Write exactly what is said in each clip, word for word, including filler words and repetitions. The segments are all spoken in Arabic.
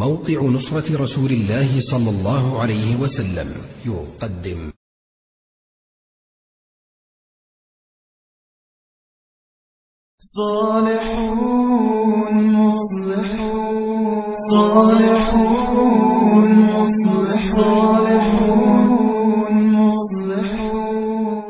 موقع نصرة رسول الله صلى الله عليه وسلم يقدم صالحون مصلحون صالحون مصلحون مصلحون.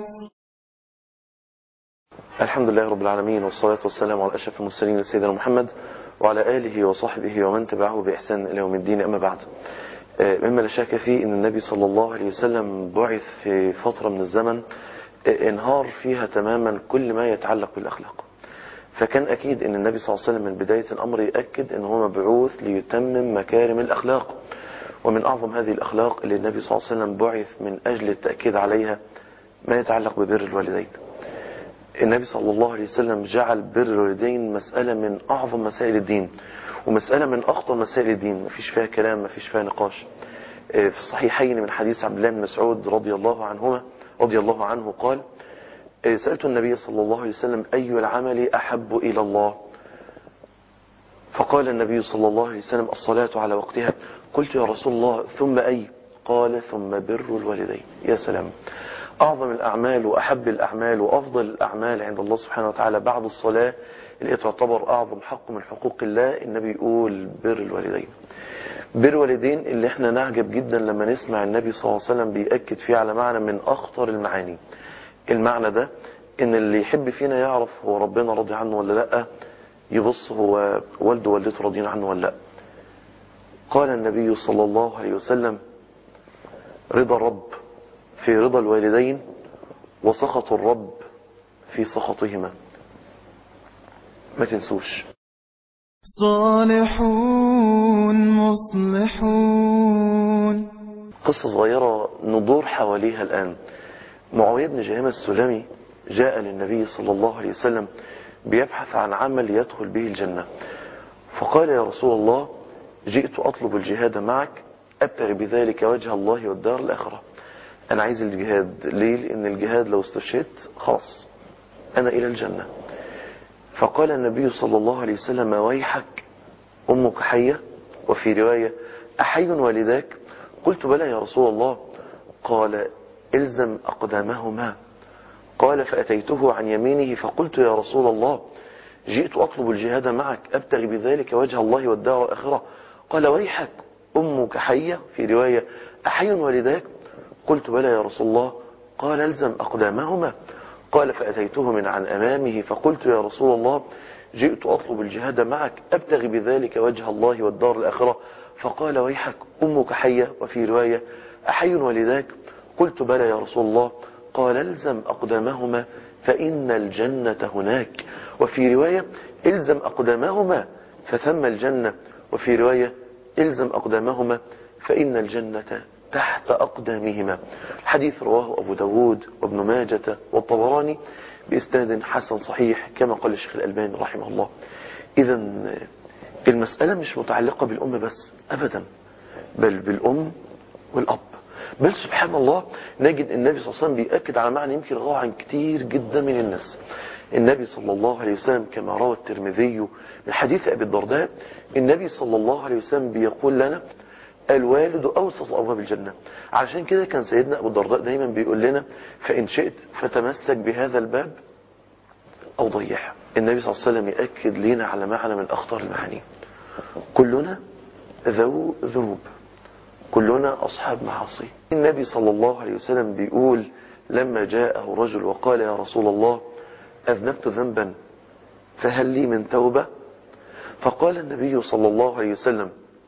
الحمد لله رب العالمين، والصلاة والسلام على أشرف المرسلين سيدنا محمد وعلى آله وصحبه ومن تبعه بإحسان إلى يوم الدين. أما بعد، مما لا شك فيه أن النبي صلى الله عليه وسلم بعث في فترة من الزمن انهار فيها تماما كل ما يتعلق بالأخلاق. فكان أكيد أن النبي صلى الله عليه وسلم من بداية الأمر يأكد أنه هو مبعوث ليتمم مكارم الأخلاق، ومن أعظم هذه الأخلاق اللي النبي صلى الله عليه وسلم بعث من أجل التأكيد عليها ما يتعلق ببر الوالدين. النبي صلى الله عليه وسلم جعل بر الوالدين مسألة من أعظم مسائل الدين، ومسألة من أخطر مسائل الدين، ما فيش فيها كلام، ما فيش فيها نقاش. في الصحيحين من حديث عبد الله بن مسعود رضي الله عنهما رضي الله عنه قال: سألت النبي صلى الله عليه وسلم أي العمل أحب إلى الله؟ فقال النبي صلى الله عليه وسلم: الصلاة على وقتها. قلت: يا رسول الله ثم أي؟ قال: ثم بر الوالدين. يا سلام، أعظم الأعمال وأحب الأعمال وأفضل الأعمال عند الله سبحانه وتعالى بعد الصلاة اللي تعتبر أعظم حق من حقوق الله، النبي يقول بر الوالدين. بر الوالدين اللي احنا نعجب جدا لما نسمع النبي صلى الله عليه وسلم بيأكد فيه على معنى من أخطر المعاني. المعنى ده ان اللي يحب فينا يعرف هو ربنا راضي عنه ولا لا، يبص هو والده ووالدته راضيين عنه ولا لا. قال النبي صلى الله عليه وسلم: رضا الرب في رضا الوالدين، وسخط الرب في سخطهما. ما تنسوش. صالحون مصلحون. قصة صغيرة ندور حواليها الآن. معاوية بن جهيم السلمي جاء للنبي صلى الله عليه وسلم بيبحث عن عمل يدخل به الجنة، فقال: يا رسول الله، جئت أطلب الجهاد معك أبتغي بذلك وجه الله والدار الآخرة. أنا عايز الجهاد. ليه؟ لأن الجهاد لو استشهدت خلاص أنا إلى الجنة. فقال النبي صلى الله عليه وسلم: ويحك، أمك حية؟ وفي رواية: أحي والداك؟ قلت: بلى يا رسول الله. قال: إلزم أقدامهما. قال: فأتيته عن يمينه فقلت: يا رسول الله، جئت أطلب الجهاد معك أبتغي بذلك وجه الله والدار الآخرة. قال: ويحك، أمك حية؟ في رواية: أحي والداك؟ قلت: بلى يا رسول الله. قال: الزم أقدامهما. قال: فأتيته من عن أمامه فقلت: يا رسول الله، جئت أطلب الجهاد معك أبتغي بذلك وجه الله والدار الآخرة. فقال: ويحك، أمك حية؟ وفي رواية: أحي والداك؟ قلت: بلى يا رسول الله. قال: الزم أقدامهما فإن الجنة هناك. وفي رواية: الزم أقدامهما فثم الجنة. وفي رواية: الزم أقدامهما فإن الجنة تحت أقدامهما. الحديث رواه أبو داود وابن ماجة والطبراني بإسناد حسن صحيح كما قال الشيخ الألباني رحمه الله. إذن المسألة مش متعلقة بالأم بس أبدا، بل بالأم والأب. بل سبحان الله نجد النبي صلى الله عليه وسلم بيأكد على معنى يمكن غاية عن كتير جدا من الناس. النبي صلى الله عليه وسلم كما روى الترمذي من حديث أبي الدرداء، النبي صلى الله عليه وسلم بيقول لنا: الوالد أوسط أبواب الجنة. علشان كده كان سيدنا أبو الدرداء دايما بيقول لنا: فإن شئت فتمسك بهذا الباب أو ضيعه. النبي صلى الله عليه وسلم يأكد لنا على معنى من أخطر المعاني. كلنا ذو ذنوب، كلنا أصحاب معاصي. النبي صلى الله عليه وسلم بيقول لما جاءه رجل وقال: يا رسول الله، أذنبت ذنبا فهل لي من توبة؟ فقال النبي صلى الله عليه وسلم: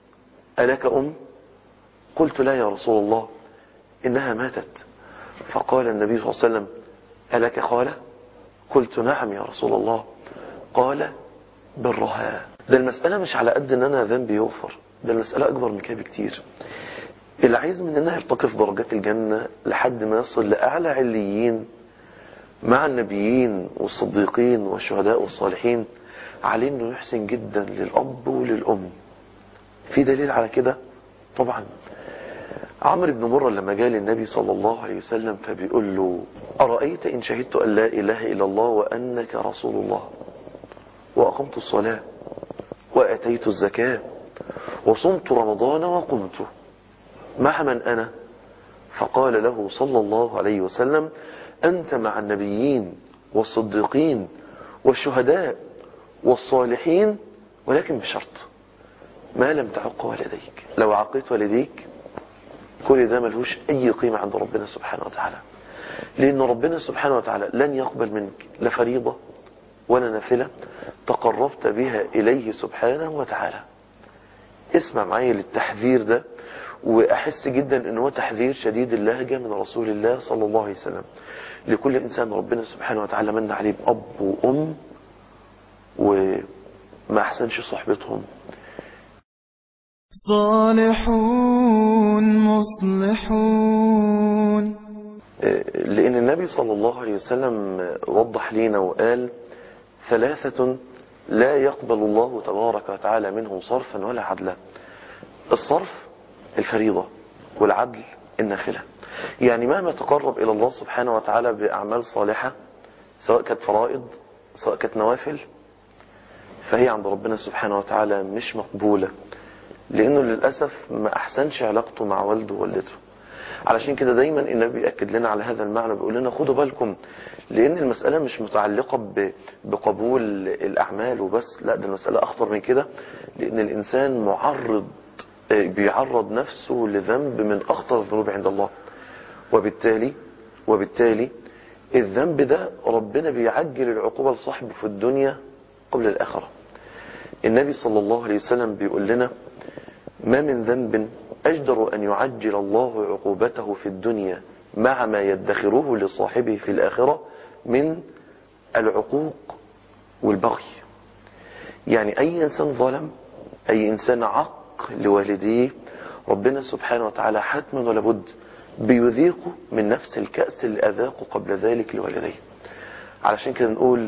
ألك أم؟ قلت: لا يا رسول الله، إنها ماتت. فقال النبي صلى الله عليه وسلم: ألك خالة؟ قلت: نعم يا رسول الله. قال: برها. ده المسألة مش على قد أن أنا ذنبي يغفر، ده المسألة أكبر من كده بكتير. اللي عايز مننا يرتقي في درجات الجنة لحد ما يصل لأعلى عليين مع النبيين والصديقين والشهداء والصالحين، عليه أنه يحسن جدا للأب وللأم. في دليل على كده؟ طبعا عمرو بن مرة لما جاء للنبي صلى الله عليه وسلم فبيقول له: أرأيت إن شهدت أن لا إله إلا الله وأنك رسول الله، وأقمت الصلاة وأتيت الزكاة وصمت رمضان وقمت. مع من أنا؟ فقال له صلى الله عليه وسلم: أنت مع النبيين والصديقين والشهداء والصالحين، ولكن بشرط ما لم تعق والديك. لو عقيت والديك كل ده ملهوش أي قيمة عند ربنا سبحانه وتعالى، لأن ربنا سبحانه وتعالى لن يقبل منك لا فريضة ولا نافلة تقربت بها إليه سبحانه وتعالى. اسمع معايا للتحذير ده، وأحس جدا أنه تحذير شديد اللهجة من رسول الله صلى الله عليه وسلم لكل إنسان ربنا سبحانه وتعالى من عليه بأب وأم وما أحسنش صحبتهم. صالحون مصلحون. لأن النبي صلى الله عليه وسلم وضح لنا وقال: ثلاثة لا يقبل الله تبارك وتعالى منهم صرفا ولا عدلا. الصرف الفريضة، والعدل النافلة. يعني مهما تقرب إلى الله سبحانه وتعالى بأعمال صالحة، سواء كانت فرائض سواء كانت نوافل، فهي عند ربنا سبحانه وتعالى مش مقبولة، لأنه للأسف ما أحسنش علاقته مع والده ووالدته. علشان كده دايما النبي بيأكد لنا على هذا المعنى، بيقول لنا خدوا بالكم، لأن المسألة مش متعلقة بقبول الأعمال وبس، لا، ده المسألة أخطر من كده، لأن الإنسان معرض بيعرض نفسه لذنب من أخطر الذنوب عند الله، وبالتالي وبالتالي الذنب ده ربنا بيعجل العقوبة لصاحبه في الدنيا قبل الآخرة. النبي صلى الله عليه وسلم بيقول لنا: ما من ذنب أجدر أن يعجل الله عقوبته في الدنيا مع ما يدخره لصاحبه في الآخرة من العقوق والبغي. يعني أي إنسان ظلم، أي إنسان عق لوالديه، ربنا سبحانه وتعالى حتما ولا بد بيذيقه من نفس الكأس اللي أذاقه قبل ذلك لوالديه. علشان كده نقول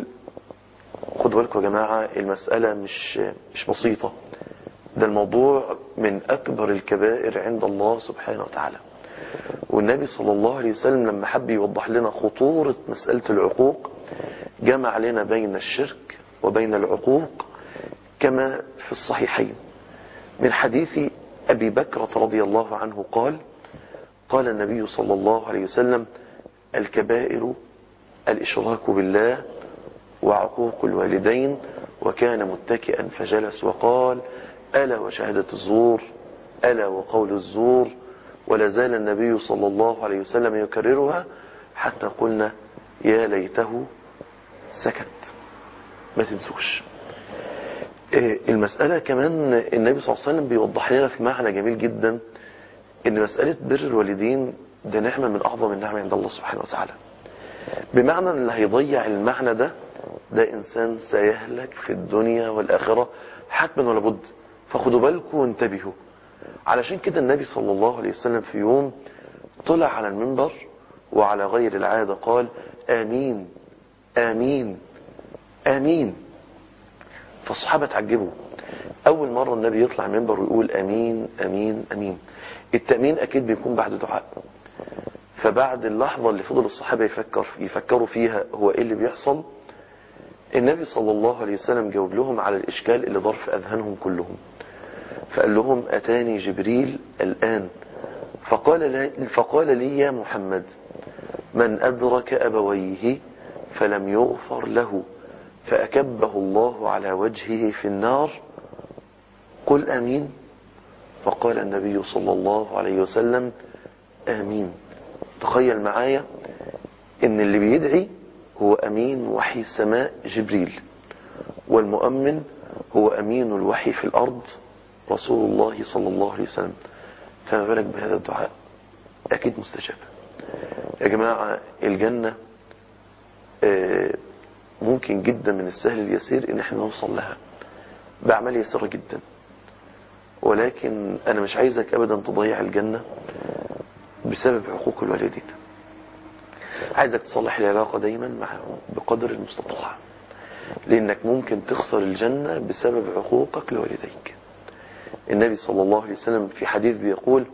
خدوا بالكم يا جماعة، المسألة مش مش بسيطة، ده الموضوع من أكبر الكبائر عند الله سبحانه وتعالى. والنبي صلى الله عليه وسلم لما حب يوضح لنا خطورة مسألة العقوق، جمع لنا بين الشرك وبين العقوق كما في الصحيحين من حديث أبي بكرة رضي الله عنه قال: قال النبي صلى الله عليه وسلم: الكبائر الإشراك بالله وعقوق الوالدين. وكان متكئا فجلس وقال: ألا وشهادة الزور، ألا وقول الزور. ولا زال النبي صلى الله عليه وسلم يكررها حتى قلنا يا ليته سكت. ما تنسوش المسألة. كمان النبي صلى الله عليه وسلم بيوضح لنا في معنى جميل جدا ان مسألة بر الوالدين ده نعمة من اعظم النعم عند الله سبحانه وتعالى، بمعنى ان اللي هيضيع المعنى ده ده انسان سيهلك في الدنيا والاخرة حتما ولا بد. فخدوا بالكم وانتبهوا. علشان كده النبي صلى الله عليه وسلم في يوم طلع على المنبر وعلى غير العادة قال: آمين آمين آمين. فالصحابة تعجبوا، أول مرة النبي يطلع المنبر ويقول آمين آمين آمين. التأمين أكيد بيكون بعد دعاء. فبعد اللحظة اللي فضل الصحابة يفكر يفكروا فيها هو إيه اللي بيحصل، النبي صلى الله عليه وسلم جاوب لهم على الإشكال اللي ضر في أذهانهم كلهم. فقال لهم: أتاني جبريل الآن فقال لي, فقال لي يا محمد: من أدرك أبويه فلم يغفر له فأكبه الله على وجهه في النار قل آمين. فقال النبي صلى الله عليه وسلم: آمين. تخيل معايا ان اللي بيدعي هو أمين وحي السماء جبريل، والمؤمن هو أمين الوحي في الأرض رسول الله صلى الله عليه وسلم. فما بالك بهذا الدعاء؟ أكيد مستجاب. يا جماعة الجنة ممكن جدا من السهل اليسير ان احنا نوصل لها بأعمال يسيرة جدا، ولكن انا مش عايزك ابدا تضيع الجنة بسبب عقوق الوالدين. عايزك تصلح العلاقة دايما معهم بقدر المستطاع، لانك ممكن تخسر الجنة بسبب عقوقك لوالديك. النبي صلى الله عليه وسلم في حديث بيقول: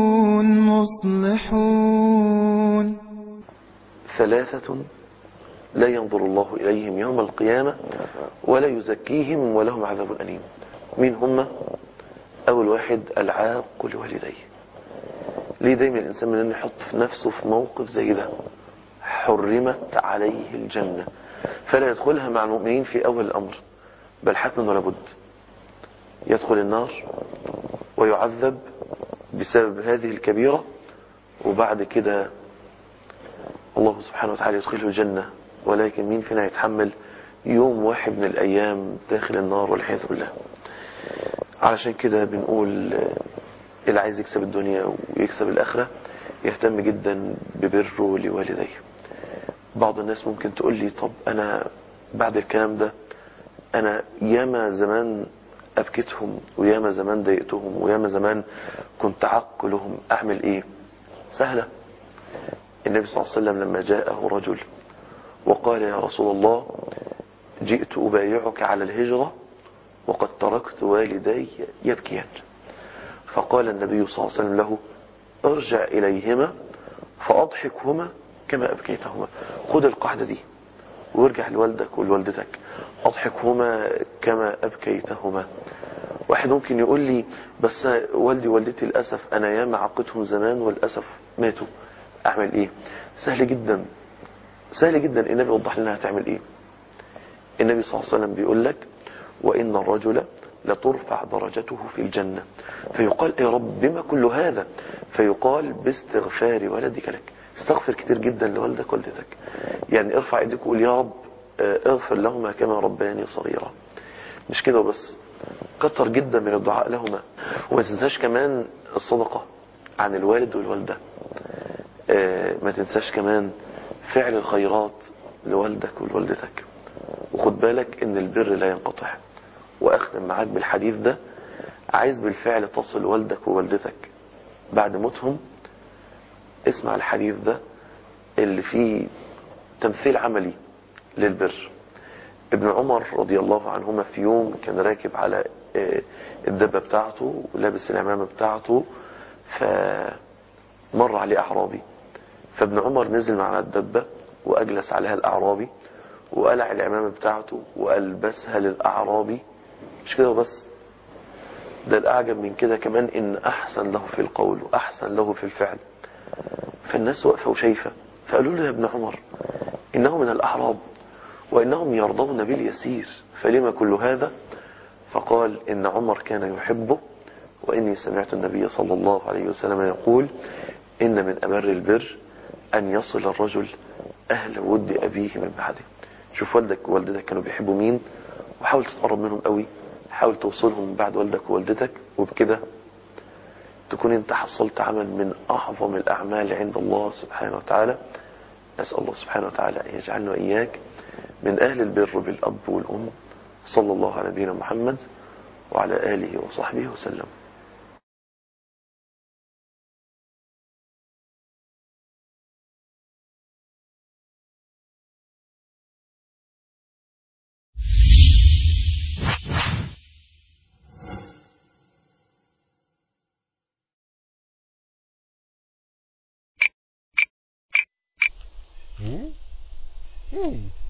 صالحون مصلحون. ثلاثة لا ينظر الله إليهم يوم القيامة ولا يزكيهم ولهم عذاب أليم. مين هم؟ أول واحد العاق لوالديه. ليه دايما الإنسان من أنه يحط في نفسه في موقف زي ده؟ حرمت عليه الجنة فلا يدخلها مع المؤمنين في أول الأمر، بل حتما ولا بد يدخل النار ويعذب بسبب هذه الكبيرة، وبعد كده الله سبحانه وتعالى يدخله الجنة. ولكن مين فينا يتحمل يوم واحد من الأيام داخل النار والعياذ بالله؟ علشان كده بنقول اللي عايز يكسب الدنيا ويكسب الآخرة يهتم جدا ببره لوالديه. بعض الناس ممكن تقول لي طب أنا بعد الكلام ده أنا ياما زمان أبكتهم وياما زمان ضايقتهم وياما زمان كنت عق لهم، أعمل إيه؟ سهلة. النبي صلى الله عليه وسلم لما جاءه رجل وقال يا رسول الله جئت أبايعك على الهجرة وقد تركت والدي يبكيان، فقال النبي صلى الله عليه وسلم له ارجع إليهما فأضحكهما كما أبكيتهما. خذ القاعدة دي وارجع لوالدك ولوالدتك، أضحكهما كما أبكيتهما. واحد ممكن يقول لي بس والدي ووالدتي للأسف أنا ياما عقتهم زمان والأسف ماتوا، أعمل إيه؟ سهل جدا، سهل جدا. النبي وضح لنا هتعمل إيه. النبي صلى الله عليه وسلم بيقول لك وإن الرجل لترفع درجته في الجنة، فيقال يا رب بما كل هذا؟ فيقال باستغفار ولدك لك. استغفر كتير جدا لوالدك والدتك، يعني ارفع ايديك وقول يا رب اغفر لهما كما ربياني صغيرا. مش كده بس، كتر جدا من الدعاء لهما، وما تنساش كمان الصدقة عن الوالد والوالدة. ما تنساش كمان فعل الخيرات لوالدك ولوالدتك. وخد بالك ان البر لا ينقطع. واختم معاك بالحديث ده، عايز بالفعل تصل والدك ووالدتك بعد موتهم، اسمع الحديث ده اللي فيه تمثيل عملي للبر. ابن عمر رضي الله عنهما في يوم كان راكب على الدبة بتاعته ولابس العمامة بتاعته، فمر عليه أعرابي، فابن عمر نزل مع الدبة وأجلس عليها الأعرابي وقلع العمامة بتاعته وألبسها للأعرابي. مش كده بس، ده الأعجب من كده كمان إن أحسن له في القول وأحسن له في الفعل. فالناس وقفوا وشايفة، فقالوا له يا ابن عمر إنه من الأعراب وإنهم يرضون باليسير فلما كل هذا؟ فقال إن عمر كان يحبه، وإني سمعت النبي صلى الله عليه وسلم يقول إن من أمر البر أن يصل الرجل أهل ود أبيه من بعده. شوف والدك ووالدتك كانوا بيحبوا مين، وحاول تتقرب منهم قوي، حاول توصلهم من بعد والدك ووالدتك، وبكده تكون انت حصلت عمل من أعظم الأعمال عند الله سبحانه وتعالى. أسأل الله سبحانه وتعالى أن يجعلنا وإياك من أهل البر بالأب والأم. صلى الله على نبينا محمد وعلى آله وصحبه وسلم. Hmm? Hmm.